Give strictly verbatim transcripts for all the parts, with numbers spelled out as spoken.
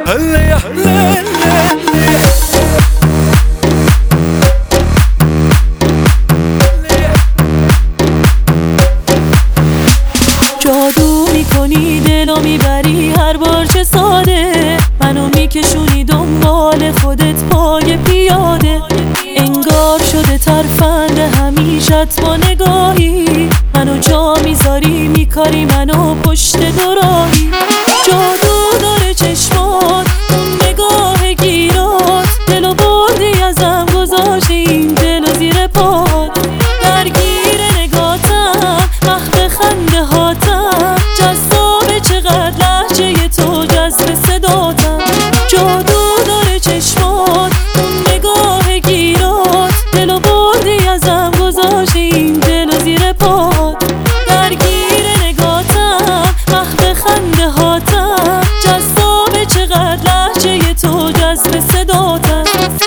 جادو میکنی دلو میبری هر بار چه ساده، منو میکشونی دنبال خودت پای پیاده. انگار شده ترفند همیشت با نگاهی، منو جا میذاری میکاری منو پشت دوراهی. جادو داره چشمات اون نگاه گیرات، دلو بردی ازم گذاشتی این دلو زیر پات. درگیر نگاتم محو خنده هاتم، جذاب چقدر لحجه تو جذب صداتم. جادو داره چشمات اون نگاه گیرات، دلو بردی ازم گذاشتی این دلو زیر پات. درگیر نگاتم محو خنده هاتم، جذاب چقدر لحجه تو جذب صداتم.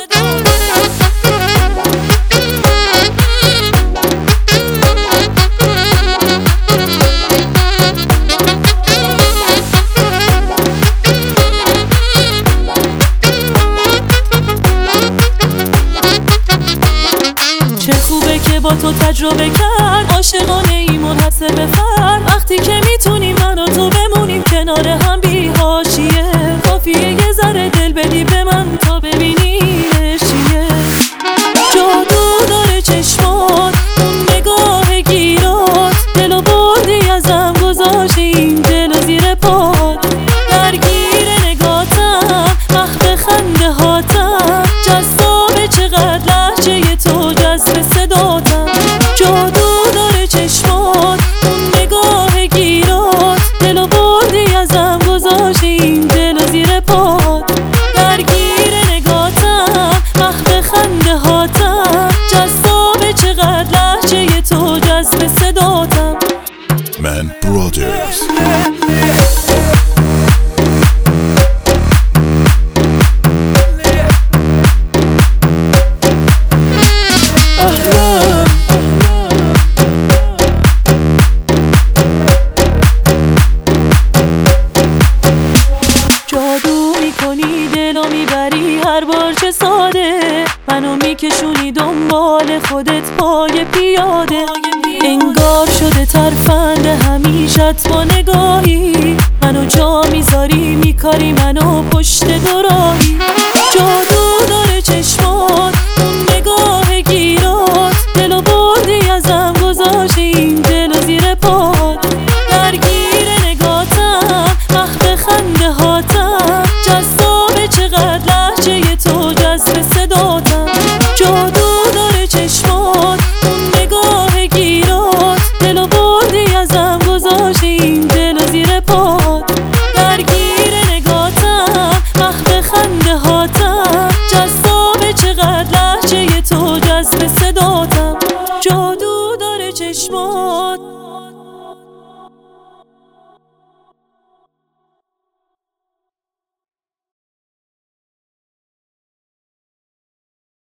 با تو تجربه کرد عاشقانه ای منحصر به فرد، وقتی که میتونیم من و تو بمونیم کنار هم بی حاشیه. کافیه یه ذره دل بدی به من تا ببینیش چیه. جادو داره چشمات اون نگاه گیرات، دلو بردی ازم گذاشتی این دلو زیر پات. درگیر نگاتم محو خنده هاتم، جذاب چقدر لحجه تو جذب صداتم. جادو داره چشمات اون نگاه گیرات، دلو بردی ازم گذاشتی این دلو زیر پات. درگیر نگاتم محو خنده هاتم، جذاب چقدر لحجه تو جذب صداتم. من برادرز. جادو میکنی دلو میبری هر بار چه ساده، منو میکشونی دنبال خودت پای پیاده. انگار شده ترفند همیشت با نگاهی، منو جا میذاری میکاری من